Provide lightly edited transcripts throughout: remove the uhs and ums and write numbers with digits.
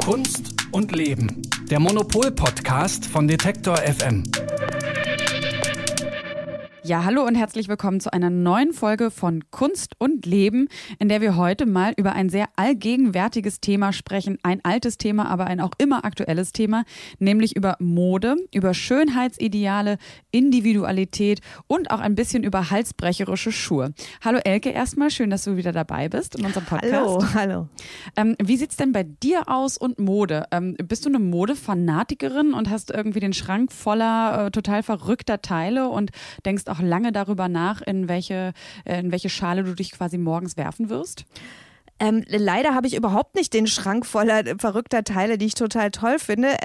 Kunst und Leben. Der Monopol-Podcast von Detektor FM. Ja, hallo und herzlich willkommen zu einer neuen Folge von Kunst und Leben, in der wir heute mal über ein sehr allgegenwärtiges Thema sprechen. Ein altes Thema, aber ein auch immer aktuelles Thema, nämlich über Mode, über Schönheitsideale, Individualität und auch ein bisschen über halsbrecherische Schuhe. Hallo Elke, erstmal schön, dass du wieder dabei bist in unserem Podcast. Hallo. Wie sieht's denn bei dir aus und Mode? Bist du eine Modefanatikerin und hast irgendwie den Schrank voller total verrückter Teile und denkst auch lange darüber nach, in welche Schale du dich quasi morgens werfen wirst? Leider habe ich überhaupt nicht den Schrank voller verrückter Teile, die ich total toll finde.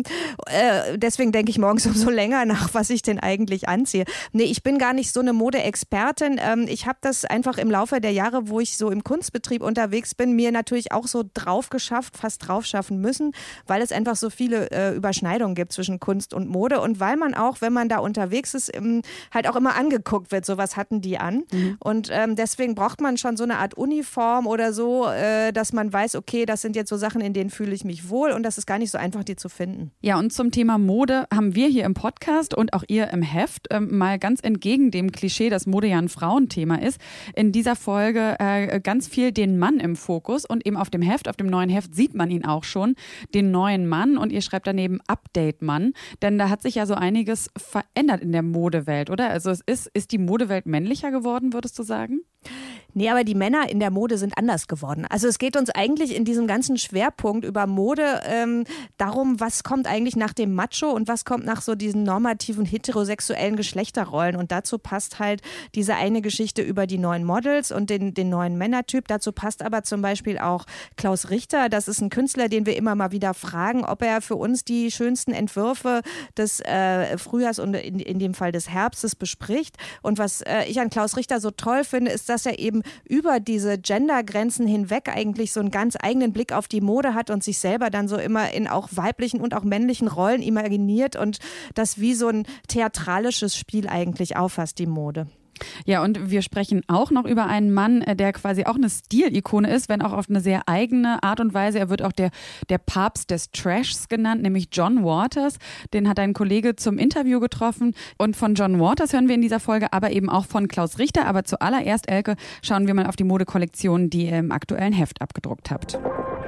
Deswegen denke ich morgens umso länger nach, was ich denn eigentlich anziehe. Nee, ich bin gar nicht so eine Modeexpertin. Ich habe das einfach im Laufe der Jahre, wo ich so im Kunstbetrieb unterwegs bin, mir natürlich auch so fast drauf schaffen müssen, weil es einfach so viele Überschneidungen gibt zwischen Kunst und Mode und weil man auch, wenn man da unterwegs ist, halt auch immer angeguckt wird, so was hatten die an. Und deswegen braucht man schon so eine Art Uniform oder so, dass man weiß, okay, das sind jetzt so Sachen, in denen fühle ich mich wohl und das ist gar nicht so einfach, die zu finden. Ja, und zum Thema Mode haben wir hier im Podcast und auch ihr im Heft mal ganz entgegen dem Klischee, dass Mode ja ein Frauenthema ist, in dieser Folge ganz viel den Mann im Fokus und eben auf dem neuen Heft sieht man ihn auch schon, den neuen Mann und ihr schreibt daneben Update-Mann, denn da hat sich ja so einiges verändert in der Modewelt, oder? Also ist die Modewelt männlicher geworden, würdest du sagen? Nee, aber die Männer in der Mode sind anders geworden. Also es geht uns eigentlich in diesem ganzen Schwerpunkt über Mode darum, was kommt eigentlich nach dem Macho und was kommt nach so diesen normativen heterosexuellen Geschlechterrollen. Und dazu passt halt diese eine Geschichte über die neuen Models und den neuen Männertyp. Dazu passt aber zum Beispiel auch Klaus Richter. Das ist ein Künstler, den wir immer mal wieder fragen, ob er für uns die schönsten Entwürfe des Frühjahrs und in dem Fall des Herbstes bespricht. Und was ich an Klaus Richter so toll finde, ist, dass er eben über diese Gendergrenzen hinweg eigentlich so einen ganz eigenen Blick auf die Mode hat und sich selber dann so immer in auch weiblichen und auch männlichen Rollen imaginiert und das wie so ein theatralisches Spiel eigentlich auffasst, die Mode. Ja, und wir sprechen auch noch über einen Mann, der quasi auch eine Stilikone ist, wenn auch auf eine sehr eigene Art und Weise. Er wird auch der Papst des Trashs genannt, nämlich John Waters. Den hat ein Kollege zum Interview getroffen. Und von John Waters hören wir in dieser Folge, aber eben auch von Klaus Richter. Aber zuallererst, Elke, schauen wir mal auf die Modekollektion, die ihr im aktuellen Heft abgedruckt habt.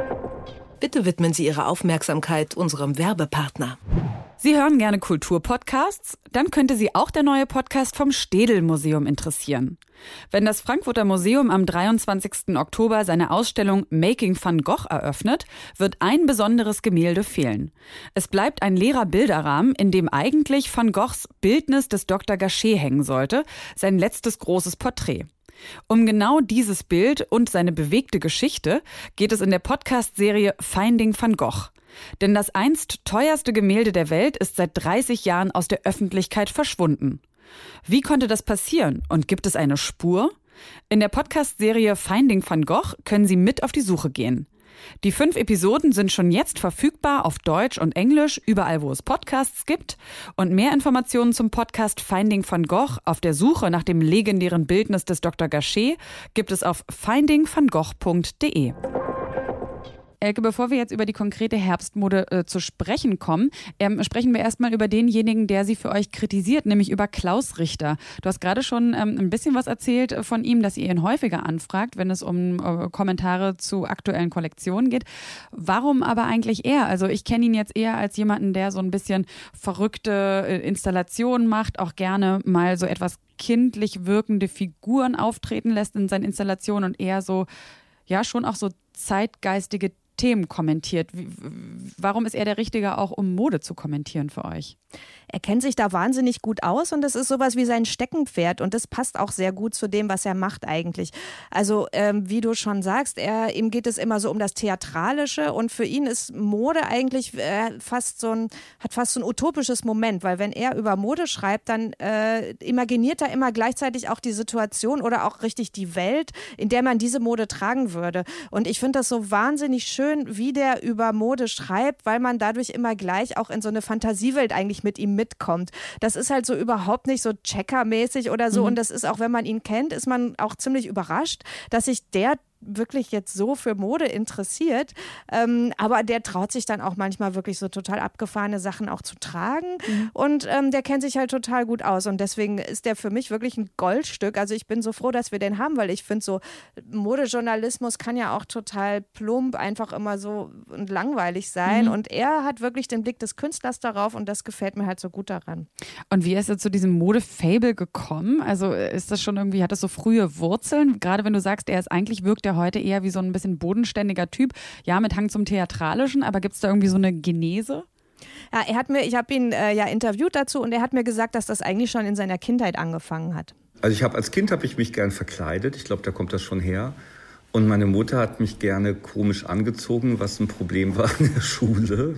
Bitte widmen Sie Ihre Aufmerksamkeit unserem Werbepartner. Sie hören gerne Kulturpodcasts? Dann könnte Sie auch der neue Podcast vom Städel-Museum interessieren. Wenn das Frankfurter Museum am 23. Oktober seine Ausstellung Making van Gogh eröffnet, wird ein besonderes Gemälde fehlen. Es bleibt ein leerer Bilderrahmen, in dem eigentlich Van Goghs Bildnis des Dr. Gachet hängen sollte, sein letztes großes Porträt. Um genau dieses Bild und seine bewegte Geschichte geht es in der Podcast-Serie Finding van Gogh. Denn das einst teuerste Gemälde der Welt ist seit 30 Jahren aus der Öffentlichkeit verschwunden. Wie konnte das passieren und gibt es eine Spur? In der Podcast-Serie Finding van Gogh können Sie mit auf die Suche gehen. Die 5 Episoden sind schon jetzt verfügbar auf Deutsch und Englisch, überall wo es Podcasts gibt. Und mehr Informationen zum Podcast Finding van Gogh auf der Suche nach dem legendären Bildnis des Dr. Gachet gibt es auf findingvangogh.de. Elke, bevor wir jetzt über die konkrete Herbstmode zu sprechen kommen, sprechen wir erstmal über denjenigen, der sie für euch kritisiert, nämlich über Klaus Richter. Du hast gerade schon ein bisschen was erzählt von ihm, dass ihr ihn häufiger anfragt, wenn es um Kommentare zu aktuellen Kollektionen geht. Warum aber eigentlich er? Also ich kenne ihn jetzt eher als jemanden, der so ein bisschen verrückte Installationen macht, auch gerne mal so etwas kindlich wirkende Figuren auftreten lässt in seinen Installationen und eher so, ja, schon auch so zeitgeistige Themen kommentiert. Warum ist er der Richtige, auch um Mode zu kommentieren für euch? Er kennt sich da wahnsinnig gut aus und das ist sowas wie sein Steckenpferd und das passt auch sehr gut zu dem, was er macht eigentlich. Also wie du schon sagst, ihm geht es immer so um das Theatralische und für ihn ist Mode eigentlich hat fast so ein utopisches Moment, weil wenn er über Mode schreibt, dann imaginiert er immer gleichzeitig auch die Situation oder auch richtig die Welt, in der man diese Mode tragen würde. Und ich finde das so wahnsinnig schön, wie der über Mode schreibt, weil man dadurch immer gleich auch in so eine Fantasiewelt eigentlich mit ihm mitkommt. Das ist halt so überhaupt nicht so Checker-mäßig oder so und das ist auch, wenn man ihn kennt, ist man auch ziemlich überrascht, dass sich der wirklich jetzt so für Mode interessiert, aber der traut sich dann auch manchmal wirklich so total abgefahrene Sachen auch zu tragen und der kennt sich halt total gut aus und deswegen ist der für mich wirklich ein Goldstück. Also ich bin so froh, dass wir den haben, weil ich finde so Modejournalismus kann ja auch total plump einfach immer so und langweilig sein und er hat wirklich den Blick des Künstlers darauf und das gefällt mir halt so gut daran. Und wie ist er zu diesem Mode-Fable gekommen? Also ist das schon irgendwie, hat das so frühe Wurzeln? Gerade wenn du sagst, wirkt er heute eher wie so ein bisschen bodenständiger Typ, ja, mit Hang zum Theatralischen, aber gibt es da irgendwie so eine Genese? Ja, ich habe ihn interviewt dazu und er hat mir gesagt, dass das eigentlich schon in seiner Kindheit angefangen hat. Also als Kind habe ich mich gern verkleidet, ich glaube, da kommt das schon her. Und meine Mutter hat mich gerne komisch angezogen, was ein Problem war in der Schule.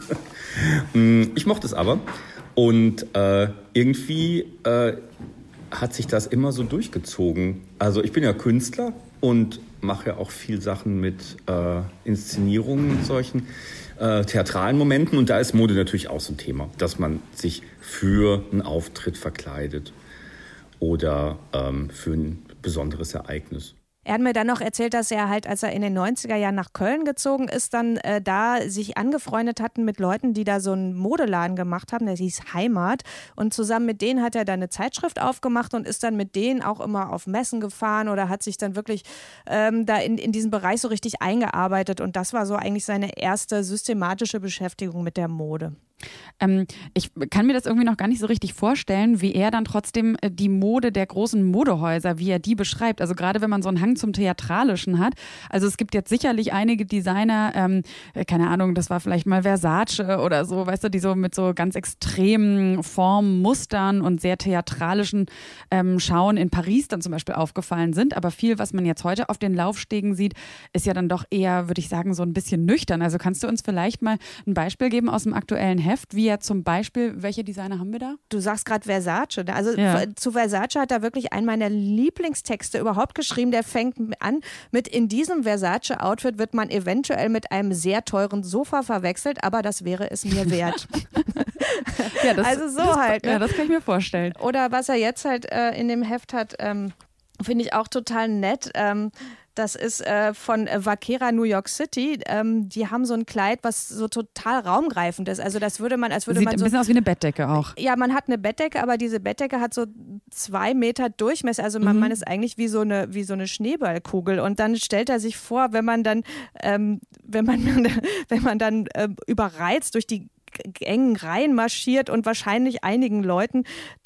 Ich mochte es aber. Und irgendwie hat sich das immer so durchgezogen. Also ich bin ja Künstler und mache ja auch viel Sachen mit Inszenierungen und solchen theatralen Momenten. Und da ist Mode natürlich auch so ein Thema, dass man sich für einen Auftritt verkleidet oder für ein besonderes Ereignis. Er hat mir dann noch erzählt, dass er halt, als er in den 90er Jahren nach Köln gezogen ist, dann da sich angefreundet hatten mit Leuten, die da so einen Modeladen gemacht haben, der hieß Heimat. Und zusammen mit denen hat er dann eine Zeitschrift aufgemacht und ist dann mit denen auch immer auf Messen gefahren oder hat sich dann wirklich da in diesen Bereich so richtig eingearbeitet. Und das war so eigentlich seine erste systematische Beschäftigung mit der Mode. Ich kann mir das irgendwie noch gar nicht so richtig vorstellen, wie er dann trotzdem die Mode der großen Modehäuser, wie er die beschreibt. Also gerade wenn man so einen Hang zum Theatralischen hat. Also es gibt jetzt sicherlich einige Designer, keine Ahnung, das war vielleicht mal Versace oder so, weißt du, die so mit so ganz extremen Formen, Mustern und sehr theatralischen Schauen in Paris dann zum Beispiel aufgefallen sind. Aber viel, was man jetzt heute auf den Laufstegen sieht, ist ja dann doch eher, würde ich sagen, so ein bisschen nüchtern. Also kannst du uns vielleicht mal ein Beispiel geben aus dem aktuellen Heft, wie ja zum Beispiel, welche Designer haben wir da? Du sagst gerade Versace. Also zu Versace hat er wirklich einen meiner Lieblingstexte überhaupt geschrieben. Der fängt an mit: In diesem Versace-Outfit wird man eventuell mit einem sehr teuren Sofa verwechselt, aber das wäre es mir wert. Ja, also so halt. Ne? Ja, das kann ich mir vorstellen. Oder was er jetzt halt in dem Heft hat, finde ich auch total nett. Das ist von Vaquera New York City. Die haben so ein Kleid, was so total raumgreifend ist. Also das würde man, als würde Sieht man ein so... bisschen aus wie eine Bettdecke auch. Ja, man hat eine Bettdecke, aber diese Bettdecke hat so 2 Meter Durchmesser. Also man ist eigentlich wie so eine Schneeballkugel. Und dann stellt er sich vor, wenn man dann überreizt durch die engen Reihen marschiert und wahrscheinlich einigen Leuten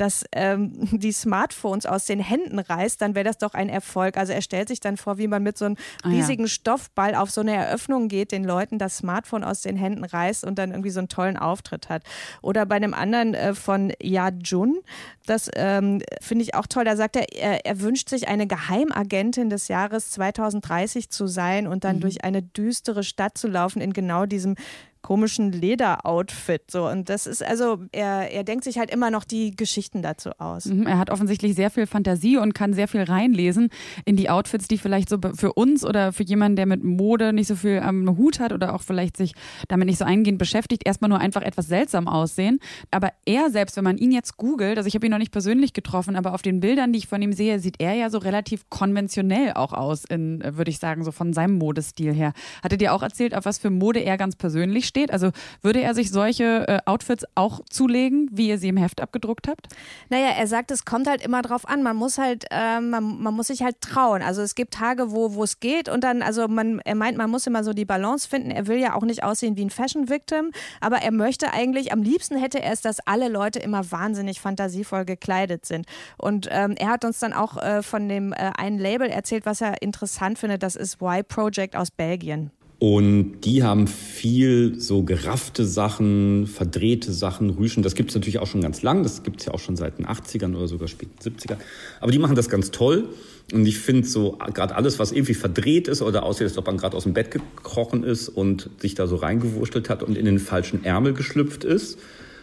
die Smartphones aus den Händen reißt, dann wäre das doch ein Erfolg. Also er stellt sich dann vor, wie man mit so einem riesigen Stoffball auf so eine Eröffnung geht, den Leuten das Smartphone aus den Händen reißt und dann irgendwie so einen tollen Auftritt hat. Oder bei einem anderen von Ya Jun, das finde ich auch toll, da sagt er wünscht sich eine Geheimagentin des Jahres 2030 zu sein und dann durch eine düstere Stadt zu laufen in genau diesem komischen Lederoutfit. So. Und das ist also, er denkt sich halt immer noch die Geschichten dazu aus. Er hat offensichtlich sehr viel Fantasie und kann sehr viel reinlesen in die Outfits, die vielleicht so für uns oder für jemanden, der mit Mode nicht so viel am Hut hat oder auch vielleicht sich damit nicht so eingehend beschäftigt, erstmal nur einfach etwas seltsam aussehen. Aber er selbst, wenn man ihn jetzt googelt, also ich habe ihn noch nicht persönlich getroffen, aber auf den Bildern, die ich von ihm sehe, sieht er ja so relativ konventionell auch aus, würde ich sagen, so von seinem Modestil her. Hat er dir auch erzählt, auf was für Mode er ganz persönlich steht? Also würde er sich solche Outfits auch zulegen, wie ihr sie im Heft abgedruckt habt? Naja, er sagt, es kommt halt immer drauf an. Man muss halt, man muss sich halt trauen. Also es gibt Tage, wo es geht und dann, also er meint, man muss immer so die Balance finden. Er will ja auch nicht aussehen wie ein Fashion-Victim, aber er möchte eigentlich, am liebsten hätte er es, dass alle Leute immer wahnsinnig fantasievoll gekleidet sind. Und er hat uns dann auch von dem einen Label erzählt, was er interessant findet. Das ist Y-Project aus Belgien. Und die haben viel so geraffte Sachen, verdrehte Sachen, Rüschen. Das gibt es natürlich auch schon ganz lang. Das gibt es ja auch schon seit den 80ern oder sogar späten 70ern. Aber die machen das ganz toll. Und ich finde so, gerade alles, was irgendwie verdreht ist oder aussieht, als ob man gerade aus dem Bett gekrochen ist und sich da so reingewurschtelt hat und in den falschen Ärmel geschlüpft ist,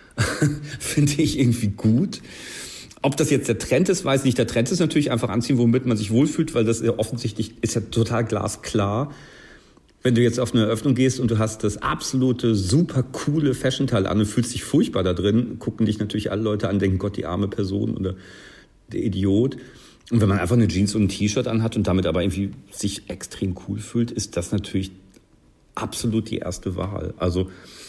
finde ich irgendwie gut. Ob das jetzt der Trend ist, weiß ich nicht. Der Trend ist natürlich einfach anziehen, womit man sich wohlfühlt, weil das ja offensichtlich ist ja total glasklar. Wenn du jetzt auf eine Eröffnung gehst und du hast das absolute, super coole Fashion-Teil an und fühlst dich furchtbar da drin, gucken dich natürlich alle Leute an, denken, Gott, die arme Person oder der Idiot. Und wenn man einfach eine Jeans und ein T-Shirt anhat und damit aber irgendwie sich extrem cool fühlt, ist das natürlich absolut die erste Wahl. Also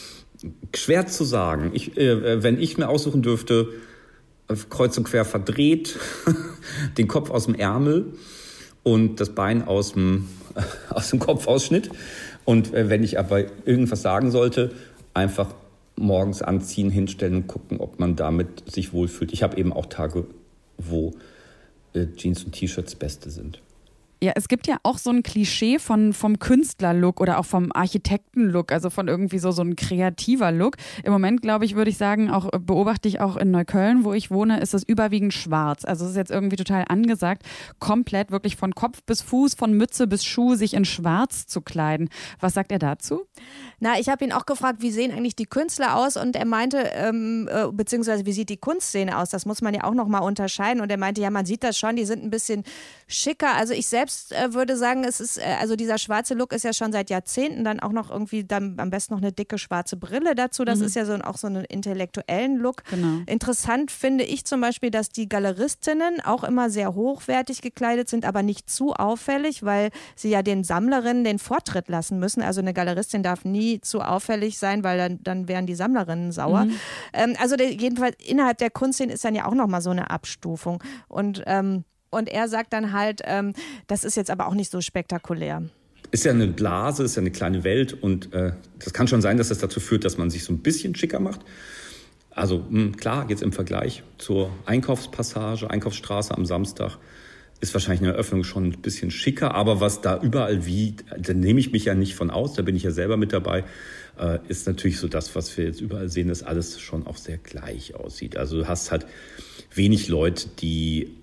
schwer zu sagen. Wenn ich mir aussuchen dürfte, kreuz und quer verdreht, den Kopf aus dem Ärmel und das Bein aus dem Kopfausschnitt. Und wenn ich aber irgendwas sagen sollte, einfach morgens anziehen, hinstellen und gucken, ob man damit sich wohlfühlt. Ich habe eben auch Tage, wo Jeans und T-Shirts das Beste sind. Ja, es gibt ja auch so ein Klischee vom Künstlerlook oder auch vom Architektenlook, also von irgendwie so ein kreativer Look. Im Moment, glaube ich, würde ich sagen, beobachte ich auch in Neukölln, wo ich wohne, ist es überwiegend schwarz. Also es ist jetzt irgendwie total angesagt, komplett wirklich von Kopf bis Fuß, von Mütze bis Schuh sich in schwarz zu kleiden. Was sagt er dazu? Na, ich habe ihn auch gefragt, wie sehen eigentlich die Künstler aus? Und er meinte, beziehungsweise wie sieht die Kunstszene aus? Das muss man ja auch nochmal unterscheiden. Und er meinte, ja, man sieht das schon, die sind ein bisschen schicker. Also ich selbst würde sagen, es ist, also dieser schwarze Look ist ja schon seit Jahrzehnten, dann auch noch irgendwie, dann am besten noch eine dicke schwarze Brille dazu. Das ist ja auch so einen intellektuellen Look. Genau. Interessant finde ich zum Beispiel, dass die Galeristinnen auch immer sehr hochwertig gekleidet sind, aber nicht zu auffällig, weil sie ja den Sammlerinnen den Vortritt lassen müssen. Also eine Galeristin darf nie zu auffällig sein, weil dann wären die Sammlerinnen sauer. Also jedenfalls innerhalb der Kunstszene ist dann ja auch nochmal so eine Abstufung. Und er sagt dann halt, das ist jetzt aber auch nicht so spektakulär. Ist ja eine Blase, ist ja eine kleine Welt und das kann schon sein, dass das dazu führt, dass man sich so ein bisschen schicker macht. Also klar, jetzt im Vergleich zur Einkaufspassage, Einkaufsstraße am Samstag ist wahrscheinlich eine Eröffnung schon ein bisschen schicker. Aber was da überall da nehme ich mich ja nicht von aus, da bin ich ja selber mit dabei, ist natürlich so das, was wir jetzt überall sehen, dass alles schon auch sehr gleich aussieht. Also du hast halt wenig Leute, die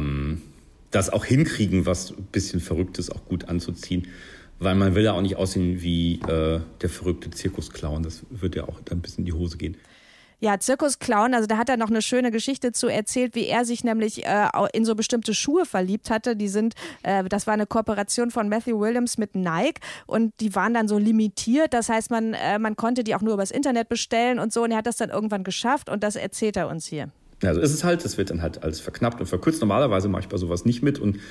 das auch hinkriegen, was ein bisschen Verrücktes auch gut anzuziehen. Weil man will ja auch nicht aussehen wie der verrückte Zirkusclown. Das wird ja auch dann ein bisschen in die Hose gehen. Ja, Zirkusclown, also da hat er noch eine schöne Geschichte zu erzählt, wie er sich nämlich in so bestimmte Schuhe verliebt hatte. Das war eine Kooperation von Matthew Williams mit Nike und die waren dann so limitiert. Das heißt, man konnte die auch nur übers Internet bestellen und so und er hat das dann irgendwann geschafft und das erzählt er uns hier. Also ist es halt, das wird dann halt alles verknappt und verkürzt. Normalerweise mache ich bei sowas nicht mit und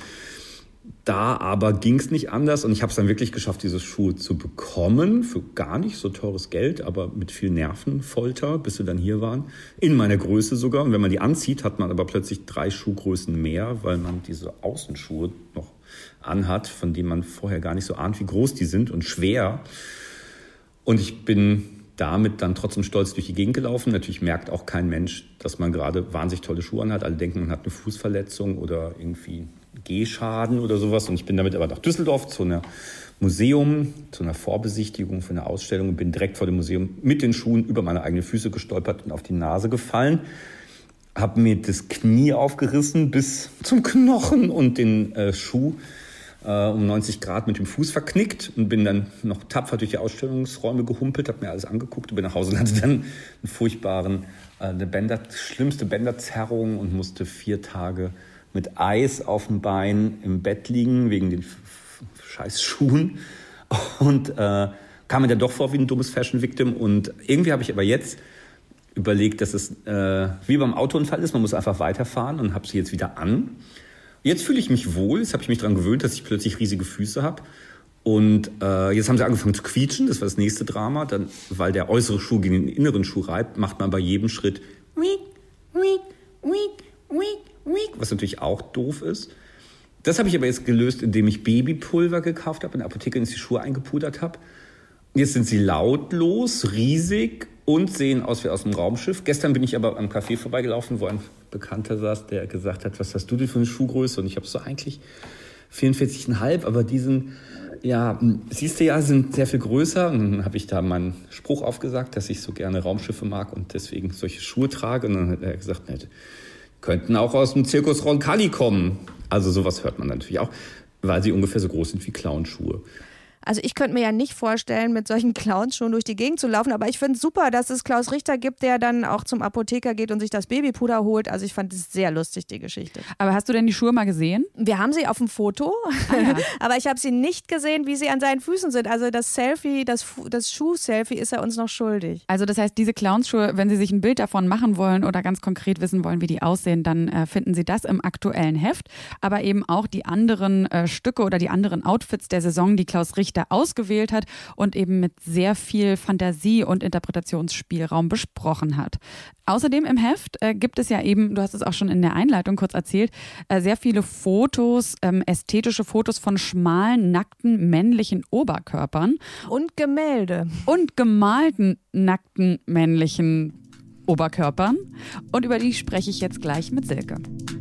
da aber ging es nicht anders und ich habe es dann wirklich geschafft, diese Schuhe zu bekommen für gar nicht so teures Geld, aber mit viel Nervenfolter, bis sie dann hier waren, in meiner Größe sogar. Und wenn man die anzieht, hat man aber plötzlich 3 Schuhgrößen mehr, weil man diese Außenschuhe noch anhat, von denen man vorher gar nicht so ahnt, wie groß die sind und schwer. Und ich bin damit dann trotzdem stolz durch die Gegend gelaufen. Natürlich merkt auch kein Mensch, dass man gerade wahnsinnig tolle Schuhe anhat. Alle denken, man hat eine Fußverletzung oder irgendwie Gehschaden oder sowas. Und ich bin damit aber nach Düsseldorf zu einer Museum, zu einer Vorbesichtigung für eine Ausstellung und bin direkt vor dem Museum mit den Schuhen über meine eigenen Füße gestolpert und auf die Nase gefallen. Habe mir das Knie aufgerissen bis zum Knochen und den Schuh um 90 Grad mit dem Fuß verknickt und bin dann noch tapfer durch die Ausstellungsräume gehumpelt, habe mir alles angeguckt und bin nach Hause und hatte dann einen furchtbaren, schlimmste Bänderzerrung und musste 4 Tage mit Eis auf dem Bein im Bett liegen wegen den scheiß Schuhen und kam mir dann doch vor wie ein dummes Fashion-Victim und irgendwie habe ich aber jetzt überlegt, dass es wie beim Autounfall ist, man muss einfach weiterfahren und habe sie jetzt wieder an. Jetzt fühle ich mich wohl, jetzt habe ich mich daran gewöhnt, dass ich plötzlich riesige Füße habe. Und jetzt haben sie angefangen zu quietschen, das war das nächste Drama. Dann, weil der äußere Schuh gegen den inneren Schuh reibt, macht man bei jedem Schritt was natürlich auch doof ist. Das habe ich aber jetzt gelöst, indem ich Babypulver gekauft habe, in der Apotheke und die Schuhe eingepudert habe. Jetzt sind sie lautlos, riesig und sehen aus wie aus einem Raumschiff. Gestern bin ich aber am Café vorbeigelaufen, wo ein Bekannter saß, der gesagt hat, was hast du denn für eine Schuhgröße? Und ich habe so eigentlich 44,5, aber diesen, ja, siehst du ja, sind sehr viel größer. Und dann habe ich da meinen Spruch aufgesagt, dass ich so gerne Raumschiffe mag und deswegen solche Schuhe trage. Und dann hat er gesagt, ne, könnten auch aus dem Zirkus Roncalli kommen. Also sowas hört man natürlich auch, weil sie ungefähr so groß sind wie Clownschuhe. Also ich könnte mir ja nicht vorstellen, mit solchen Clowns schon durch die Gegend zu laufen, aber ich finde es super, dass es Klaus Richter gibt, der dann auch zum Apotheker geht und sich das Babypuder holt. Also ich fand es sehr lustig, die Geschichte. Aber hast du denn die Schuhe mal gesehen? Wir haben sie auf dem Foto, aber ich habe sie nicht gesehen, wie sie an seinen Füßen sind. Also das Selfie, das Schuh-Selfie ist er uns noch schuldig. Also das heißt, diese Clownsschuhe, wenn Sie sich ein Bild davon machen wollen oder ganz konkret wissen wollen, wie die aussehen, dann finden Sie das im aktuellen Heft. Aber eben auch die anderen Stücke oder die anderen Outfits der Saison, die Klaus Richter ausgewählt hat und eben mit sehr viel Fantasie und Interpretationsspielraum besprochen hat. Außerdem im Heft gibt es ja eben, du hast es auch schon in der Einleitung kurz erzählt, sehr viele Fotos, ästhetische Fotos von schmalen, nackten, männlichen Oberkörpern. Und Gemälde. Und gemalten, nackten, männlichen Oberkörpern. Und über die spreche ich jetzt gleich mit Silke.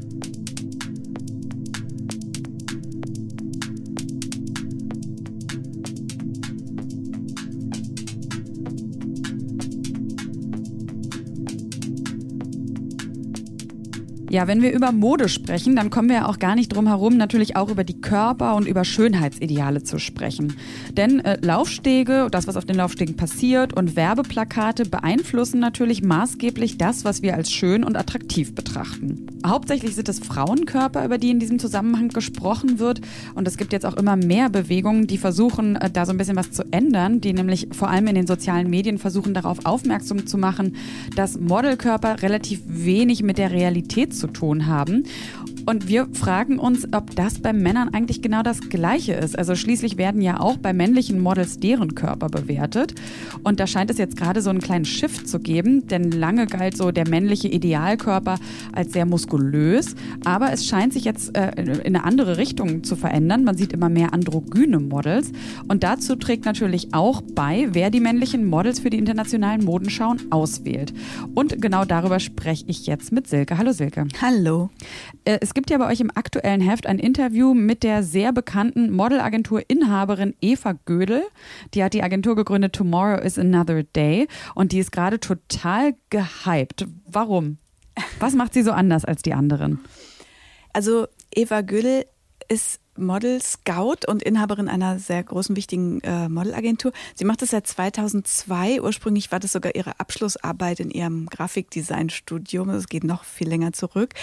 Ja, wenn wir über Mode sprechen, dann kommen wir ja auch gar nicht drum herum, natürlich auch über die Körper und über Schönheitsideale zu sprechen. Denn Laufstege, das, was auf den Laufstegen passiert, und Werbeplakate beeinflussen natürlich maßgeblich das, was wir als schön und attraktiv betrachten. Hauptsächlich sind es Frauenkörper, über die in diesem Zusammenhang gesprochen wird. Und es gibt jetzt auch immer mehr Bewegungen, die versuchen, da so ein bisschen was zu ändern, die nämlich vor allem in den sozialen Medien versuchen, darauf aufmerksam zu machen, dass Modelkörper relativ wenig mit der Realität zu tun haben. Und wir fragen uns, ob das bei Männern eigentlich genau das Gleiche ist. Also schließlich werden ja auch bei männlichen Models deren Körper bewertet. Und da scheint es jetzt gerade so einen kleinen Shift zu geben, denn lange galt so der männliche Idealkörper als sehr muskulös. Aber es scheint sich jetzt in eine andere Richtung zu verändern. Man sieht immer mehr androgyne Models. Und dazu trägt natürlich auch bei, wer die männlichen Models für die internationalen Modenschauen auswählt. Und genau darüber spreche ich jetzt mit Silke. Hallo Silke. Hallo. Es gibt ja bei euch im aktuellen Heft ein Interview mit der sehr bekannten Modelagentur-Inhaberin Eva Gödel. Die hat die Agentur gegründet Tomorrow is Another Day und die ist gerade total gehypt. Warum? Was macht sie so anders als die anderen? Also Eva Gödel ist Model-Scout und Inhaberin einer sehr großen, wichtigen Modelagentur. Sie macht das seit 2002. Ursprünglich war das sogar ihre Abschlussarbeit in ihrem Grafikdesign-Studium. Das geht noch viel länger zurück.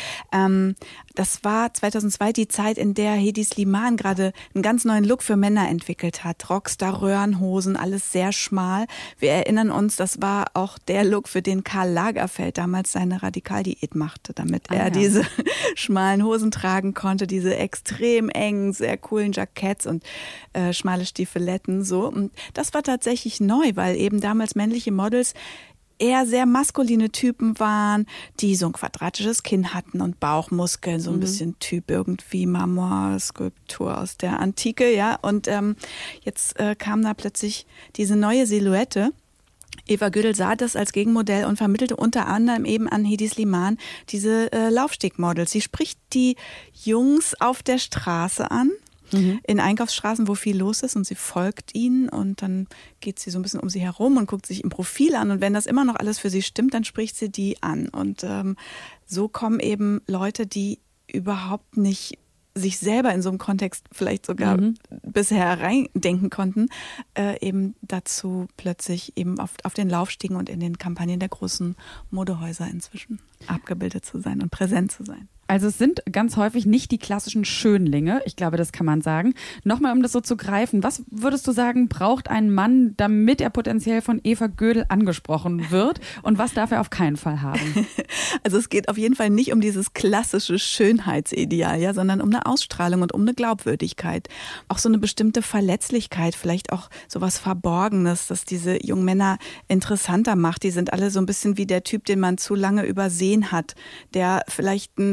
Das war 2002 die Zeit, in der Hedi Slimane gerade einen ganz neuen Look für Männer entwickelt hat. Rockstar-Röhrenhosen, alles sehr schmal. Wir erinnern uns, das war auch der Look, für den Karl Lagerfeld damals seine Radikaldiät machte, damit er diese schmalen Hosen tragen konnte, diese extrem engen, sehr coolen Jacketts und schmale Stiefeletten. So. Und das war tatsächlich neu, weil eben damals männliche Models eher sehr maskuline Typen waren, die so ein quadratisches Kinn hatten und Bauchmuskeln, so ein bisschen Typ irgendwie Marmorskulptur aus der Antike, ja. Und jetzt kam da plötzlich diese neue Silhouette. Eva Gödel sah das als Gegenmodell und vermittelte unter anderem eben an Hedi Slimane diese Laufstegmodels. Sie spricht die Jungs auf der Straße an, in Einkaufsstraßen, wo viel los ist, und sie folgt ihnen und dann geht sie so ein bisschen um sie herum und guckt sich im Profil an, und wenn das immer noch alles für sie stimmt, dann spricht sie die an. Und so kommen eben Leute, die überhaupt nicht sich selber in so einem Kontext vielleicht sogar bisher reindenken konnten, eben dazu plötzlich eben auf den Laufstegen und in den Kampagnen der großen Modehäuser inzwischen abgebildet zu sein und präsent zu sein. Also es sind ganz häufig nicht die klassischen Schönlinge, ich glaube, das kann man sagen. Nochmal, um das so zu greifen, was würdest du sagen, braucht ein Mann, damit er potenziell von Eva Gödel angesprochen wird, und was darf er auf keinen Fall haben? Also es geht auf jeden Fall nicht um dieses klassische Schönheitsideal, ja, sondern um eine Ausstrahlung und um eine Glaubwürdigkeit. Auch so eine bestimmte Verletzlichkeit, vielleicht auch sowas Verborgenes, das diese jungen Männer interessanter macht. Die sind alle so ein bisschen wie der Typ, den man zu lange übersehen hat, der vielleicht ein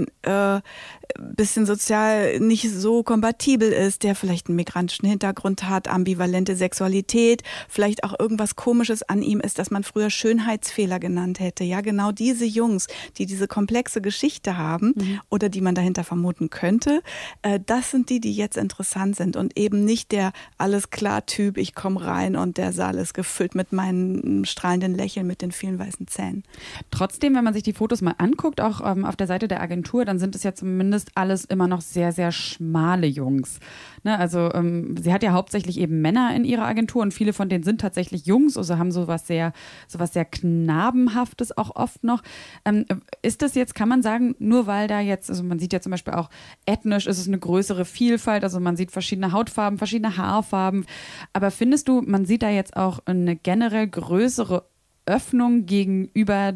bisschen sozial nicht so kompatibel ist, der vielleicht einen migrantischen Hintergrund hat, ambivalente Sexualität, vielleicht auch irgendwas Komisches an ihm ist, das man früher Schönheitsfehler genannt hätte. Ja, genau diese Jungs, die diese komplexe Geschichte haben oder die man dahinter vermuten könnte, das sind die jetzt interessant sind und eben nicht der Alles-klar-Typ, ich komme rein und der Saal ist gefüllt mit meinen strahlenden Lächeln, mit den vielen weißen Zähnen. Trotzdem, wenn man sich die Fotos mal anguckt, auch auf der Seite der Agentur, dann dann sind es ja zumindest alles immer noch sehr, sehr schmale Jungs. Ne, also sie hat ja hauptsächlich eben Männer in ihrer Agentur und viele von denen sind tatsächlich Jungs, also haben sowas sehr Knabenhaftes auch oft noch. Ist das jetzt, kann man sagen, nur weil da jetzt, also man sieht ja zum Beispiel auch ethnisch ist es eine größere Vielfalt, also man sieht verschiedene Hautfarben, verschiedene Haarfarben, aber findest du, man sieht da jetzt auch eine generell größere Öffnung gegenüber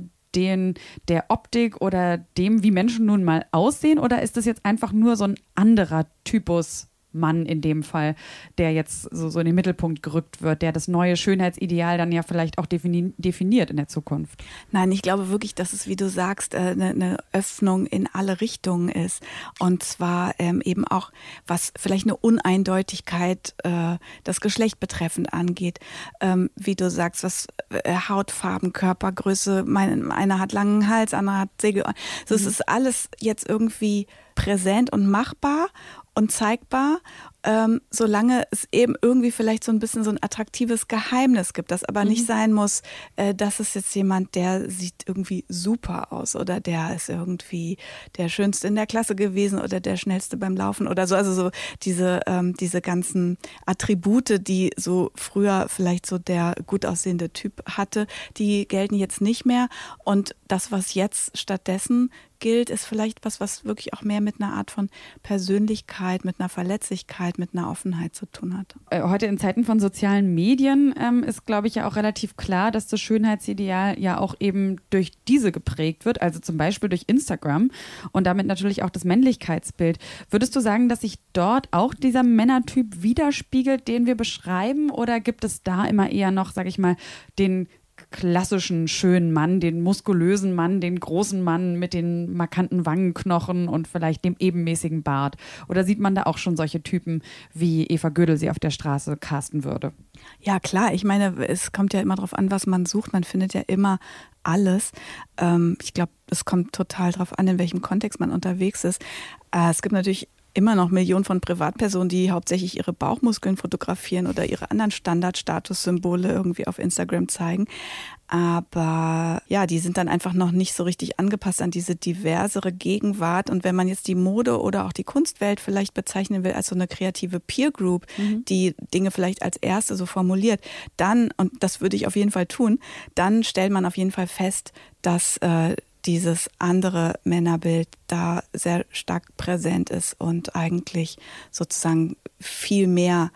der Optik oder dem, wie Menschen nun mal aussehen, oder ist das jetzt einfach nur so ein anderer Typus Mann in dem Fall, der jetzt so in den Mittelpunkt gerückt wird, der das neue Schönheitsideal dann ja vielleicht auch definiert in der Zukunft? Nein, ich glaube wirklich, dass es, wie du sagst, eine Öffnung in alle Richtungen ist. Und zwar eben auch, was vielleicht eine Uneindeutigkeit das Geschlecht betreffend angeht. Wie du sagst, was Hautfarben, Körpergröße, einer hat langen Hals, andere hat Segelohren. So, es ist alles jetzt irgendwie präsent und machbar und zeigbar, solange es eben irgendwie vielleicht so ein bisschen so ein attraktives Geheimnis gibt, das aber nicht sein muss, das ist jetzt jemand, der sieht irgendwie super aus oder der ist irgendwie der Schönste in der Klasse gewesen oder der Schnellste beim Laufen oder so. Also so diese ganzen Attribute, die so früher vielleicht so der gut aussehende Typ hatte, die gelten jetzt nicht mehr. Und das, was jetzt stattdessen gilt, ist vielleicht was wirklich auch mehr mit einer Art von Persönlichkeit, mit einer Verletzlichkeit, mit einer Offenheit zu tun hat. Heute in Zeiten von sozialen Medien ist, glaube ich, ja auch relativ klar, dass das Schönheitsideal ja auch eben durch diese geprägt wird, also zum Beispiel durch Instagram und damit natürlich auch das Männlichkeitsbild. Würdest du sagen, dass sich dort auch dieser Männertyp widerspiegelt, den wir beschreiben, oder gibt es da immer eher noch, sage ich mal, den klassischen schönen Mann, den muskulösen Mann, den großen Mann mit den markanten Wangenknochen und vielleicht dem ebenmäßigen Bart? Oder sieht man da auch schon solche Typen, wie Eva Gödel sie auf der Straße casten würde? Ja, klar. Ich meine, es kommt ja immer darauf an, was man sucht. Man findet ja immer alles. Ich glaube, es kommt total darauf an, in welchem Kontext man unterwegs ist. Es gibt natürlich immer noch Millionen von Privatpersonen, die hauptsächlich ihre Bauchmuskeln fotografieren oder ihre anderen Standardstatussymbole irgendwie auf Instagram zeigen. Aber ja, die sind dann einfach noch nicht so richtig angepasst an diese diversere Gegenwart. Und wenn man jetzt die Mode oder auch die Kunstwelt vielleicht bezeichnen will als so eine kreative Peer Group, die Dinge vielleicht als erste so formuliert, dann, und das würde ich auf jeden Fall tun, dann stellt man auf jeden Fall fest, dass dieses andere Männerbild da sehr stark präsent ist und eigentlich sozusagen viel mehr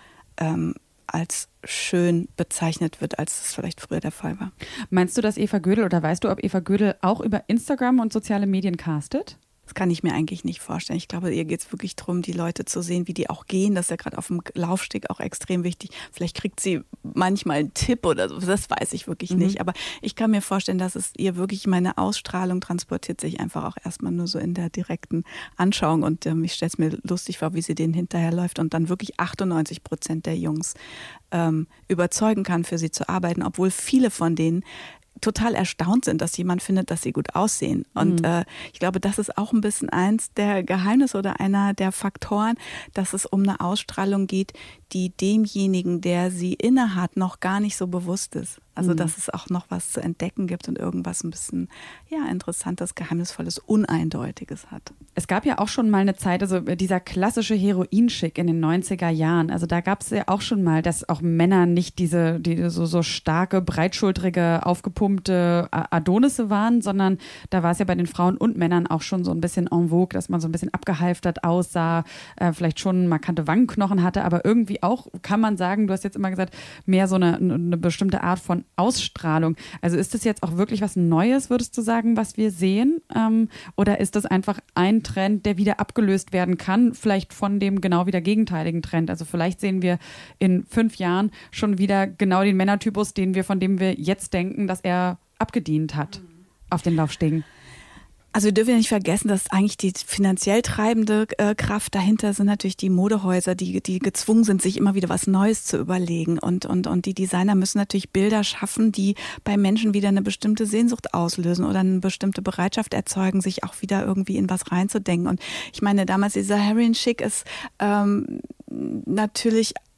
als schön bezeichnet wird, als es vielleicht früher der Fall war. Meinst du, dass Eva Gödel, oder weißt du, ob Eva Gödel auch über Instagram und soziale Medien castet? Das kann ich mir eigentlich nicht vorstellen. Ich glaube, ihr geht es wirklich darum, die Leute zu sehen, wie die auch gehen. Das ist ja gerade auf dem Laufsteg auch extrem wichtig. Vielleicht kriegt sie manchmal einen Tipp oder so. Das weiß ich wirklich nicht. Aber ich kann mir vorstellen, dass es ihr wirklich, meine Ausstrahlung transportiert sich einfach auch erstmal nur so in der direkten Anschauung. Und ich stelle es mir lustig vor, wie sie denen hinterherläuft und dann wirklich 98% der Jungs überzeugen kann, für sie zu arbeiten, obwohl viele von denen total erstaunt sind, dass jemand findet, dass sie gut aussehen. Und ich glaube, das ist auch ein bisschen eins der Geheimnisse oder einer der Faktoren, dass es um eine Ausstrahlung geht, die demjenigen, der sie innehat, noch gar nicht so bewusst ist. Also dass es auch noch was zu entdecken gibt und irgendwas ein bisschen Interessantes, Geheimnisvolles, Uneindeutiges hat. Es gab ja auch schon mal eine Zeit, also dieser klassische Heroinschick in den 90er Jahren, also da gab es ja auch schon mal, dass auch Männer nicht die so starke, breitschultrige, aufgepumpte Adonisse waren, sondern da war es ja bei den Frauen und Männern auch schon so ein bisschen en vogue, dass man so ein bisschen abgehalftert aussah, vielleicht schon markante Wangenknochen hatte, aber irgendwie auch, kann man sagen, du hast jetzt immer gesagt, mehr so eine bestimmte Art von Ausstrahlung. Also ist das jetzt auch wirklich was Neues, würdest du sagen, was wir sehen? Oder ist das einfach ein Trend, der wieder abgelöst werden kann, vielleicht von dem genau wieder gegenteiligen Trend? Also vielleicht sehen wir in 5 Jahren schon wieder genau den Männertypus, von dem wir jetzt denken, dass er abgedient hat auf den Laufstegen. Also wir dürfen ja nicht vergessen, dass eigentlich die finanziell treibende Kraft dahinter sind natürlich die Modehäuser, die gezwungen sind, sich immer wieder was Neues zu überlegen. Und die Designer müssen natürlich Bilder schaffen, die bei Menschen wieder eine bestimmte Sehnsucht auslösen oder eine bestimmte Bereitschaft erzeugen, sich auch wieder irgendwie in was reinzudenken. Und ich meine, damals dieser Heroin-Chic ist natürlich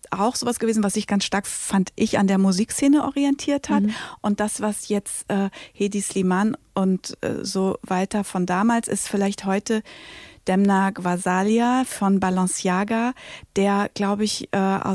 ist auch sowas gewesen, was sich ganz stark, fand ich, an der Musikszene orientiert hat. Und das, was jetzt Hedi Slimane und so weiter von damals ist, vielleicht heute Demna Gvasalia von Balenciaga, der, glaube ich,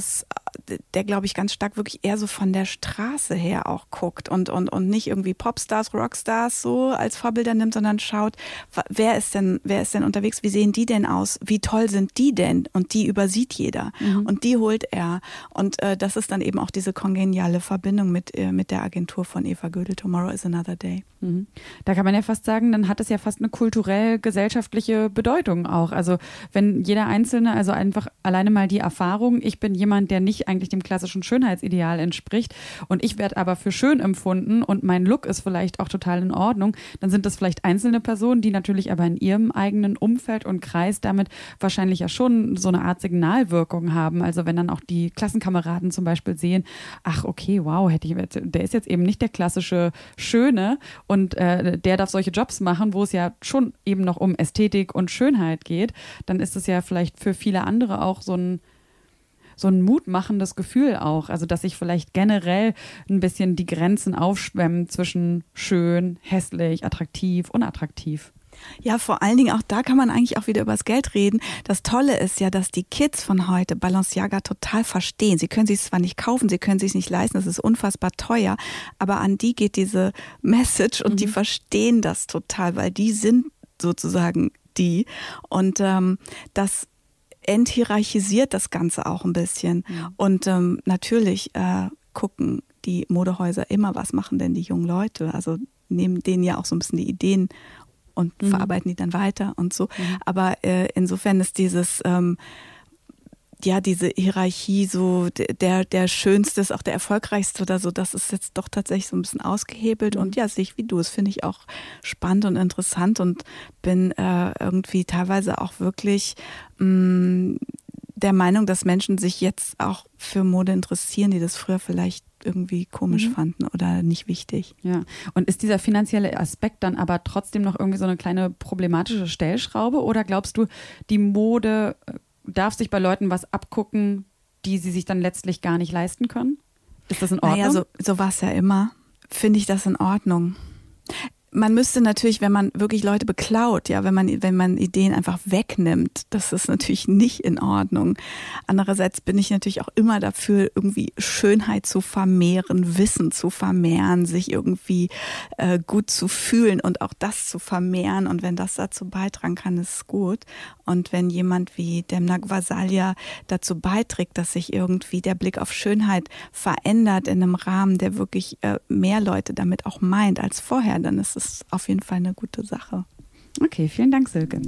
ganz stark wirklich eher so von der Straße her auch guckt und nicht irgendwie Popstars, Rockstars so als Vorbilder nimmt, sondern schaut, wer ist denn unterwegs, wie sehen die denn aus, wie toll sind die denn? Und die übersieht jeder und die holt er. Und das ist dann eben auch diese kongeniale Verbindung mit der Agentur von Eva Gödel, Tomorrow is Another Day. Da kann man ja fast sagen, dann hat es ja fast eine kulturell-gesellschaftliche Bedeutung auch. Also wenn jeder Einzelne, also einfach alleine mal die Erfahrung, ich bin jemand, der nicht eigentlich dem klassischen Schönheitsideal entspricht und ich werde aber für schön empfunden und mein Look ist vielleicht auch total in Ordnung, dann sind das vielleicht einzelne Personen, die natürlich aber in ihrem eigenen Umfeld und Kreis damit wahrscheinlich ja schon so eine Art Signalwirkung haben. Also wenn dann auch die Klassenkameraden zum Beispiel sehen, ach okay, wow, der ist jetzt eben nicht der klassische Schöne und der darf solche Jobs machen, wo es ja schon eben noch um Ästhetik und Schönheit geht, dann ist es ja vielleicht für viele andere auch so ein mutmachendes Gefühl auch, also dass sich vielleicht generell ein bisschen die Grenzen aufschwemmen zwischen schön, hässlich, attraktiv, unattraktiv. Ja, vor allen Dingen auch da kann man eigentlich auch wieder über das Geld reden. Das Tolle ist ja, dass die Kids von heute Balenciaga total verstehen. Sie können sich es zwar nicht kaufen, sie können sich nicht leisten, das ist unfassbar teuer, aber an die geht diese Message und die verstehen das total, weil die sind sozusagen die und das enthierarchisiert das Ganze auch ein bisschen und natürlich gucken die Modehäuser immer, was machen denn die jungen Leute, also nehmen denen ja auch so ein bisschen die Ideen und verarbeiten die dann weiter und so. Aber insofern ist dieses, diese Hierarchie so, der Schönste ist auch der Erfolgreichste oder so, das ist jetzt doch tatsächlich so ein bisschen ausgehebelt. Und ja, sehe ich wie du, das finde ich auch spannend und interessant und bin irgendwie teilweise auch wirklich der Meinung, dass Menschen sich jetzt auch für Mode interessieren, die das früher vielleicht irgendwie komisch fanden oder nicht wichtig. Ja, und ist dieser finanzielle Aspekt dann aber trotzdem noch irgendwie so eine kleine problematische Stellschraube oder glaubst du, die Mode darf sich bei Leuten was abgucken, die sie sich dann letztlich gar nicht leisten können? Ist das in Ordnung? Naja, so war es ja immer. Finde ich das in Ordnung. Man müsste natürlich, wenn man wirklich Leute beklaut, ja, wenn man Ideen einfach wegnimmt, das ist natürlich nicht in Ordnung. Andererseits bin ich natürlich auch immer dafür, irgendwie Schönheit zu vermehren, Wissen zu vermehren, sich irgendwie gut zu fühlen und auch das zu vermehren. Und wenn das dazu beitragen kann, ist es gut. Und wenn jemand wie Demna Gvasalia dazu beiträgt, dass sich irgendwie der Blick auf Schönheit verändert in einem Rahmen, der wirklich mehr Leute damit auch meint als vorher, dann ist es auf jeden Fall eine gute Sache. Okay, vielen Dank, Silke.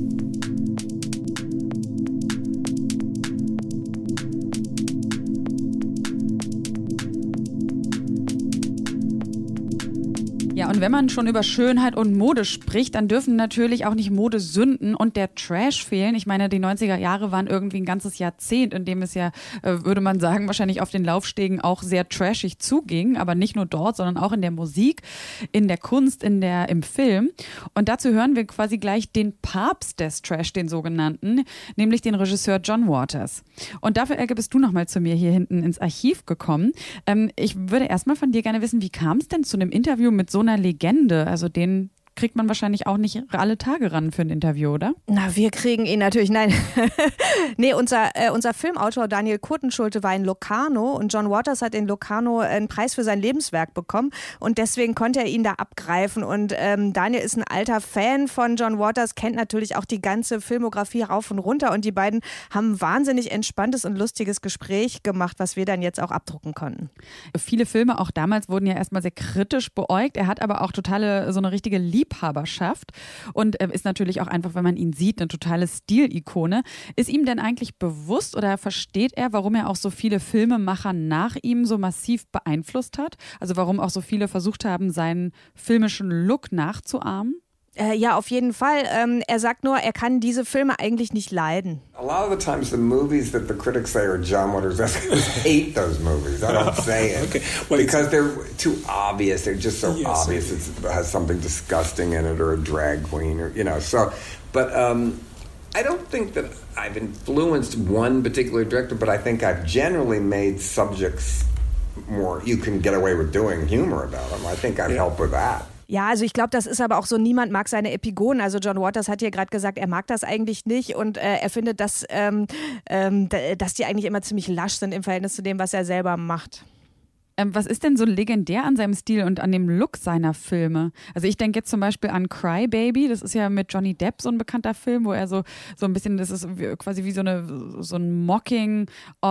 Ja, und wenn man schon über Schönheit und Mode spricht, dann dürfen natürlich auch nicht Modesünden und der Trash fehlen. Ich meine, die 90er Jahre waren irgendwie ein ganzes Jahrzehnt, in dem es ja, würde man sagen, wahrscheinlich auf den Laufstegen auch sehr trashig zuging. Aber nicht nur dort, sondern auch in der Musik, in der Kunst, im Film. Und dazu hören wir quasi gleich den Papst des Trash, den sogenannten, nämlich den Regisseur John Waters. Und dafür, Elke, bist du nochmal zu mir hier hinten ins Archiv gekommen. Ich würde erstmal von dir gerne wissen, wie kam es denn zu einem Interview mit so einer Legende? Also den kriegt man wahrscheinlich auch nicht alle Tage ran für ein Interview, oder? Na, wir kriegen ihn natürlich, nein. Nee, unser Filmautor Daniel Kurtenschulte war in Locarno und John Waters hat in Locarno einen Preis für sein Lebenswerk bekommen und deswegen konnte er ihn da abgreifen und Daniel ist ein alter Fan von John Waters, kennt natürlich auch die ganze Filmografie rauf und runter und die beiden haben ein wahnsinnig entspanntes und lustiges Gespräch gemacht, was wir dann jetzt auch abdrucken konnten. Viele Filme auch damals wurden ja erstmal sehr kritisch beäugt, er hat aber auch so eine richtige Liebhaberschaft und ist natürlich auch einfach, wenn man ihn sieht, eine totale Stilikone. Ist ihm denn eigentlich bewusst oder versteht er, warum er auch so viele Filmemacher nach ihm so massiv beeinflusst hat? Also warum auch so viele versucht haben, seinen filmischen Look nachzuahmen? Ja, auf jeden Fall. Er sagt nur, er kann diese Filme eigentlich nicht leiden. A lot of the times the movies that the critics say are John Waters' hate those movies. I don't say it. Okay. Well, because they're too obvious. They're just so obvious. It has something disgusting in it or a drag queen or, so. But I don't think that I've influenced one particular director, but I think I've generally made subjects more, you can get away with doing humor about them. I think I've helped with that. Ja, also ich glaube, das ist aber auch so, niemand mag seine Epigonen. Also John Waters hat hier gerade gesagt, er mag das eigentlich nicht und er findet, dass die eigentlich immer ziemlich lasch sind im Verhältnis zu dem, was er selber macht. Was ist denn so legendär an seinem Stil und an dem Look seiner Filme? Also ich denke jetzt zum Beispiel an Cry Baby, das ist ja mit Johnny Depp so ein bekannter Film, wo er so ein bisschen, das ist quasi wie so ein Mocking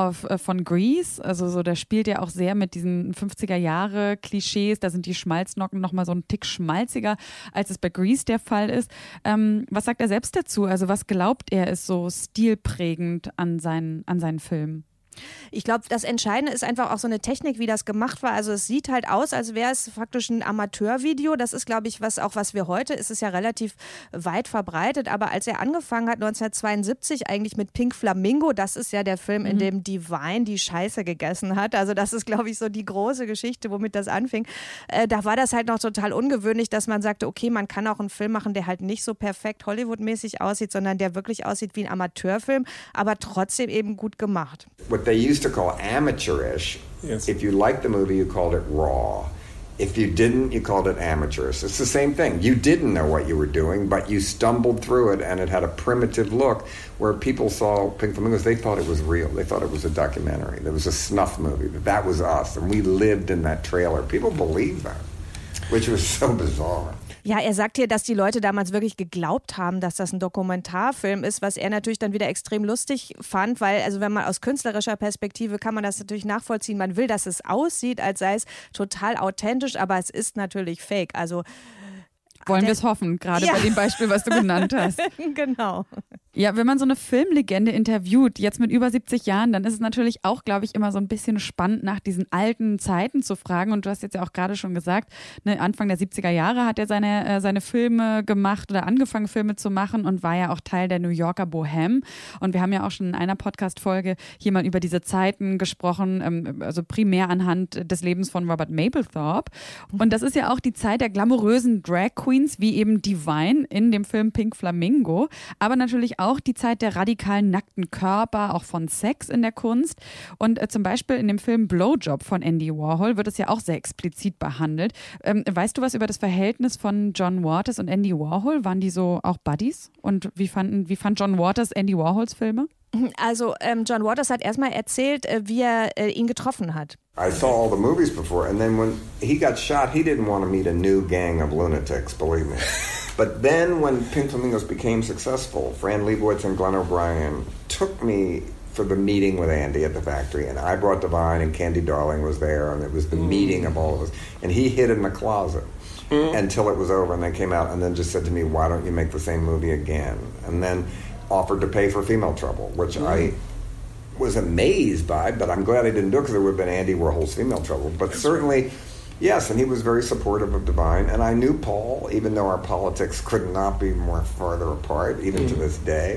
von Grease, also so, der spielt ja auch sehr mit diesen 50er-Jahre-Klischees, da sind die Schmalznocken nochmal so ein Tick schmalziger, als es bei Grease der Fall ist. Was sagt er selbst dazu? Also was glaubt er ist so stilprägend an seinen Filmen? Ich glaube, das Entscheidende ist einfach auch so eine Technik, wie das gemacht war. Also es sieht halt aus, als wäre es faktisch ein Amateurvideo. Das ist, glaube ich, was wir heute, ist es ja relativ weit verbreitet. Aber als er angefangen hat, 1972 eigentlich mit Pink Flamingo, das ist ja der Film, in dem Divine die Scheiße gegessen hat. Also das ist, glaube ich, so die große Geschichte, womit das anfing. Da war das halt noch total ungewöhnlich, dass man sagte, okay, man kann auch einen Film machen, der halt nicht so perfekt Hollywood-mäßig aussieht, sondern der wirklich aussieht wie ein Amateurfilm, aber trotzdem eben gut gemacht. What they used to call amateurish, yes. If you liked the movie, you called it raw. If you didn't, you called it amateurish. It's the same thing. You didn't know what you were doing, but you stumbled through it, and it had a primitive look where people saw Pink Flamingos. They thought it was real. They thought it was a documentary. There was a snuff movie. That was us, and we lived in that trailer. People believed that, which was so bizarre. Ja, er sagt hier, dass die Leute damals wirklich geglaubt haben, dass das ein Dokumentarfilm ist, was er natürlich dann wieder extrem lustig fand, weil, also wenn man aus künstlerischer Perspektive kann man das natürlich nachvollziehen. Man will, dass es aussieht, als sei es total authentisch, aber es ist natürlich fake. Also wollen wir es hoffen, gerade bei dem Beispiel, was du genannt hast. Genau. Ja, wenn man so eine Filmlegende interviewt, jetzt mit über 70 Jahren, dann ist es natürlich auch, glaube ich, immer so ein bisschen spannend, nach diesen alten Zeiten zu fragen. Und du hast jetzt ja auch gerade schon gesagt, ne, Anfang der 70er Jahre hat er seine Filme gemacht oder angefangen, Filme zu machen und war ja auch Teil der New Yorker Bohème. Und wir haben ja auch schon in einer Podcast-Folge hier mal über diese Zeiten gesprochen, also primär anhand des Lebens von Robert Mapplethorpe. Und das ist ja auch die Zeit der glamourösen Drag Queens, wie eben Divine in dem Film Pink Flamingo, aber natürlich auch die Zeit der radikalen nackten Körper, auch von Sex in der Kunst. Und zum Beispiel in dem Film Blowjob von Andy Warhol wird es ja auch sehr explizit behandelt. Weißt du was über das Verhältnis von John Waters und Andy Warhol? Waren die so auch Buddies? Und wie fand John Waters Andy Warhols Filme? Also John Waters hat erstmal erzählt, wie er ihn getroffen hat. I saw all the movies before, and then when he got shot, he didn't want to meet a new gang of lunatics, believe me. But then when Pink Flamingos became successful, Fran Lebowitz and Glenn O'Brien took me for the meeting with Andy at the factory, and I brought Divine, and Candy Darling was there, and it was the meeting of all of us. And he hid in the closet until it was over, and then came out and then just said to me, why don't you make the same movie again? And then offered to pay for Female Trouble, which I was amazed by, but I'm glad I didn't do it because it would have been Andy Warhol's Female Trouble. But certainly, yes, and he was very supportive of Divine. And I knew Paul, even though our politics could not be more farther apart, even to this day.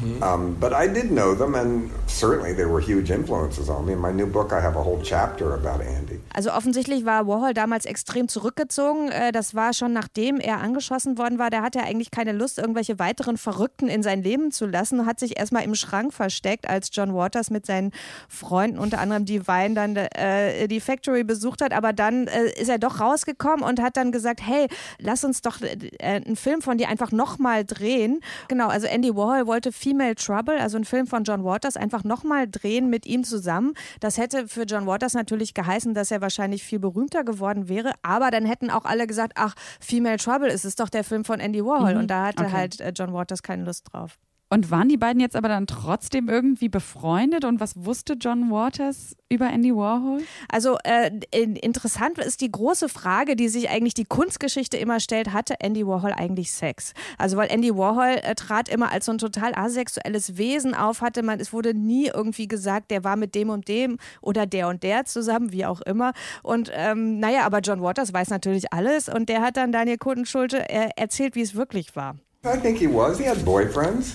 But I did know them, and certainly they were huge influences on me. In my new book, I have a whole chapter about Andy. Also offensichtlich war Warhol damals extrem zurückgezogen. Das war schon nachdem er angeschossen worden war. Da hatte er eigentlich keine Lust, irgendwelche weiteren Verrückten in sein Leben zu lassen. Hat sich erstmal im Schrank versteckt, als John Waters mit seinen Freunden, unter anderem Divine, dann die Factory besucht hat. Aber dann ist er doch rausgekommen und hat dann gesagt, hey, lass uns doch einen Film von dir einfach nochmal drehen. Genau, also Andy Warhol wollte Female Trouble, also einen Film von John Waters, einfach nochmal drehen mit ihm zusammen. Das hätte für John Waters natürlich geheißen, dass er wahrscheinlich viel berühmter geworden wäre, aber dann hätten auch alle gesagt, ach, Female Trouble, es ist doch der Film von Andy Warhol und da hatte halt John Waters keine Lust drauf. Und waren die beiden jetzt aber dann trotzdem irgendwie befreundet? Und was wusste John Waters über Andy Warhol? Also interessant ist die große Frage, die sich eigentlich die Kunstgeschichte immer stellt, hatte Andy Warhol eigentlich Sex? Also weil Andy Warhol trat immer als so ein total asexuelles Wesen auf, es wurde nie irgendwie gesagt, der war mit dem und dem oder der und der zusammen, wie auch immer. Und aber John Waters weiß natürlich alles und der hat dann Daniel Kotenschulte erzählt, wie es wirklich war. I think he was. He had boyfriends.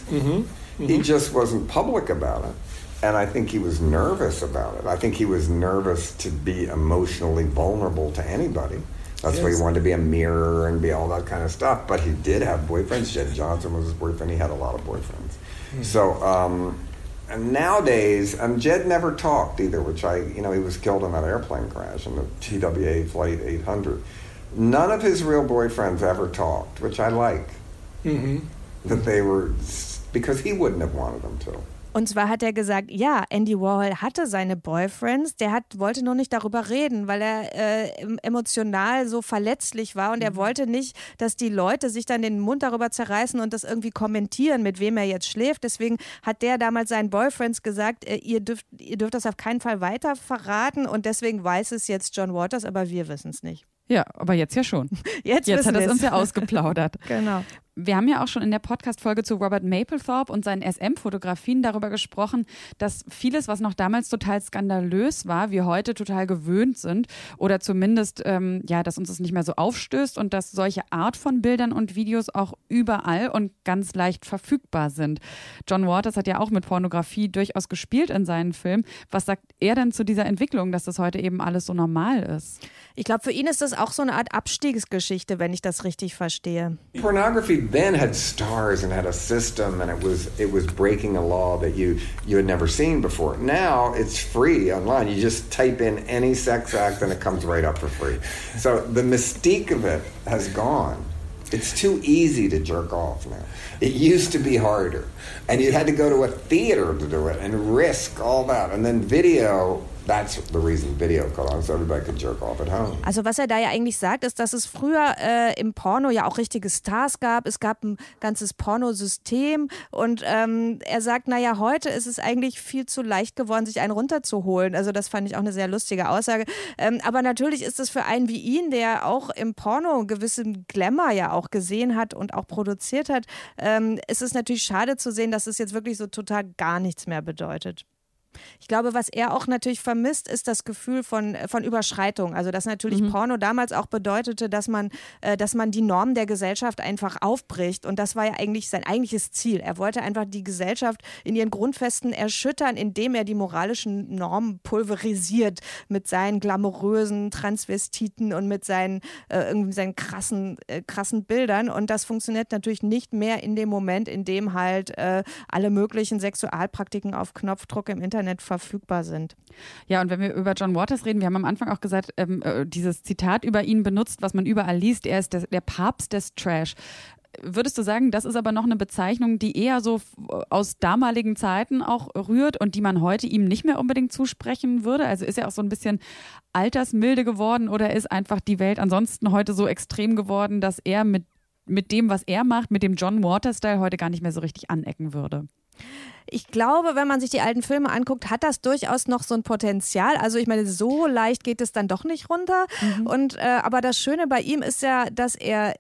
He just wasn't public about it. And I think he was nervous about it. I think he was nervous to be emotionally vulnerable to anybody. That's why he wanted to be a mirror and be all that kind of stuff. But he did have boyfriends. Jed Johnson was his boyfriend. He had a lot of boyfriends. So, and nowadays, Jed never talked either, which he was killed in that airplane crash in the TWA Flight 800. None of his real boyfriends ever talked, which I like. That they were, because he wouldn't have wanted them to. Und zwar hat er gesagt, ja, Andy Warhol hatte seine Boyfriends, wollte nur nicht darüber reden, weil er emotional so verletzlich war und er wollte nicht, dass die Leute sich dann den Mund darüber zerreißen und das irgendwie kommentieren, mit wem er jetzt schläft. Deswegen hat der damals seinen Boyfriends gesagt, ihr dürft das auf keinen Fall weiter verraten und deswegen weiß es jetzt John Waters, aber wir wissen es nicht. Ja, aber jetzt ja schon. Jetzt hat er es uns ja ausgeplaudert. Genau. Wir haben ja auch schon in der Podcast-Folge zu Robert Mapplethorpe und seinen SM-Fotografien darüber gesprochen, dass vieles, was noch damals total skandalös war, wir heute total gewöhnt sind oder zumindest, dass uns das nicht mehr so aufstößt und dass solche Art von Bildern und Videos auch überall und ganz leicht verfügbar sind. John Waters hat ja auch mit Pornografie durchaus gespielt in seinen Filmen. Was sagt er denn zu dieser Entwicklung, dass das heute eben alles so normal ist? Ich glaube, für ihn ist das auch so eine Art Abstiegsgeschichte, wenn ich das richtig verstehe. Pornography then had stars and had a system, and it was breaking a law that you had never seen before. Now it's free online. You just type in any sex act and it comes right up for free. So the mystique of it has gone. It's too easy to jerk off now. It used to be harder. And you had to go to a theater to do it and risk all that. And then video, that's the reason video caught on, so everybody could jerk off at home. Also was er da ja eigentlich sagt, ist, dass es früher im Porno ja auch richtige Stars gab. Es gab ein ganzes Pornosystem und er sagt, naja, heute ist es eigentlich viel zu leicht geworden, sich einen runterzuholen. Also das fand ich auch eine sehr lustige Aussage. Aber natürlich ist es für einen wie ihn, der auch im Porno einen gewissen Glamour ja auch gesehen hat und auch produziert hat, ist es natürlich schade zu sehen, dass es jetzt wirklich so total gar nichts mehr bedeutet. Ich glaube, was er auch natürlich vermisst, ist das Gefühl von Überschreitung. Also dass natürlich Porno damals auch bedeutete, dass man die Normen der Gesellschaft einfach aufbricht. Und das war ja eigentlich sein eigentliches Ziel. Er wollte einfach die Gesellschaft in ihren Grundfesten erschüttern, indem er die moralischen Normen pulverisiert mit seinen glamourösen Transvestiten und mit seinen krassen Bildern. Und das funktioniert natürlich nicht mehr in dem Moment, in dem halt alle möglichen Sexualpraktiken auf Knopfdruck im Internet verfügbar sind. Ja, und wenn wir über John Waters reden, wir haben am Anfang auch gesagt, dieses Zitat über ihn benutzt, was man überall liest, er ist der Papst des Trash. Würdest du sagen, das ist aber noch eine Bezeichnung, die eher so aus damaligen Zeiten auch rührt und die man heute ihm nicht mehr unbedingt zusprechen würde? Also ist er auch so ein bisschen altersmilde geworden oder ist einfach die Welt ansonsten heute so extrem geworden, dass er mit dem, was er macht, mit dem John Waters-Style heute gar nicht mehr so richtig anecken würde? Ich glaube, wenn man sich die alten Filme anguckt, hat das durchaus noch so ein Potenzial. Also ich meine, so leicht geht es dann doch nicht runter. Und aber das Schöne bei ihm ist ja, dass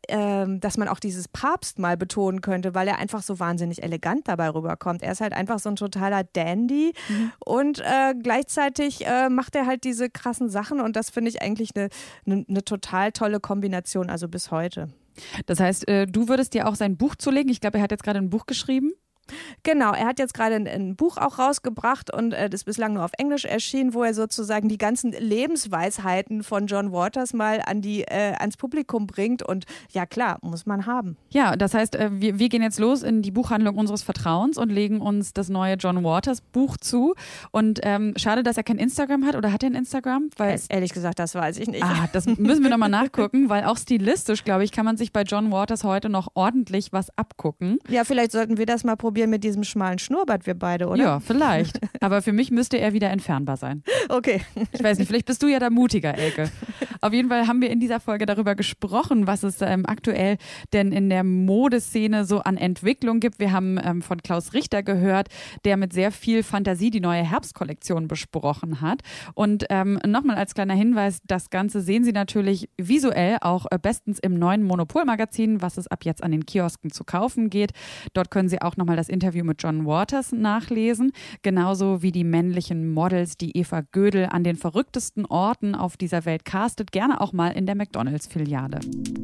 man auch dieses Papst mal betonen könnte, weil er einfach so wahnsinnig elegant dabei rüberkommt. Er ist halt einfach so ein totaler Dandy und gleichzeitig macht er halt diese krassen Sachen und das finde ich eigentlich eine total tolle Kombination, also bis heute. Das heißt, du würdest dir auch sein Buch zulegen. Ich glaube, er hat jetzt gerade ein Buch geschrieben. Genau, er hat jetzt gerade ein Buch auch rausgebracht und das ist bislang nur auf Englisch erschienen, wo er sozusagen die ganzen Lebensweisheiten von John Waters mal ans Publikum bringt und ja klar, muss man haben. Ja, das heißt, wir gehen jetzt los in die Buchhandlung unseres Vertrauens und legen uns das neue John Waters Buch zu und schade, dass er kein Instagram hat oder hat er ein Instagram? Ehrlich gesagt, das weiß ich nicht. Das müssen wir nochmal nachgucken, weil auch stilistisch, glaube ich, kann man sich bei John Waters heute noch ordentlich was abgucken. Ja, vielleicht sollten wir das mal probieren mit diesem schmalen Schnurrbart, wir beide, oder? Ja, vielleicht. Aber für mich müsste er wieder entfernbar sein. Okay. Ich weiß nicht, vielleicht bist du ja da mutiger, Elke. Auf jeden Fall haben wir in dieser Folge darüber gesprochen, was es aktuell denn in der Modeszene so an Entwicklung gibt. Wir haben von Klaus Richter gehört, der mit sehr viel Fantasie die neue Herbstkollektion besprochen hat. Und nochmal als kleiner Hinweis, das Ganze sehen Sie natürlich visuell auch bestens im neuen Monopol-Magazin, was es ab jetzt an den Kiosken zu kaufen geht. Dort können Sie auch nochmal das Interview mit John Waters nachlesen, genauso wie die männlichen Models, die Eva Gödel an den verrücktesten Orten auf dieser Welt castet, gerne auch mal in der McDonald's-Filiale.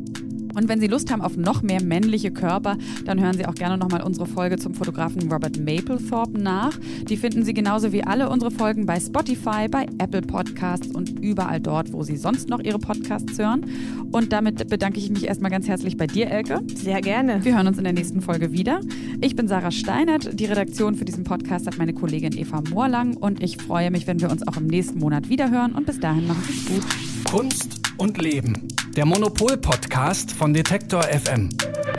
Und wenn Sie Lust haben auf noch mehr männliche Körper, dann hören Sie auch gerne nochmal unsere Folge zum Fotografen Robert Mapplethorpe nach. Die finden Sie genauso wie alle unsere Folgen bei Spotify, bei Apple Podcasts und überall dort, wo Sie sonst noch Ihre Podcasts hören. Und damit bedanke ich mich erstmal ganz herzlich bei dir, Elke. Sehr gerne. Wir hören uns in der nächsten Folge wieder. Ich bin Sarah Steinert. Die Redaktion für diesen Podcast hat meine Kollegin Eva Moorlang. Und ich freue mich, wenn wir uns auch im nächsten Monat wiederhören. Und bis dahin machen Sie es gut. Kunst und Leben. Der Monopol-Podcast von Detektor FM.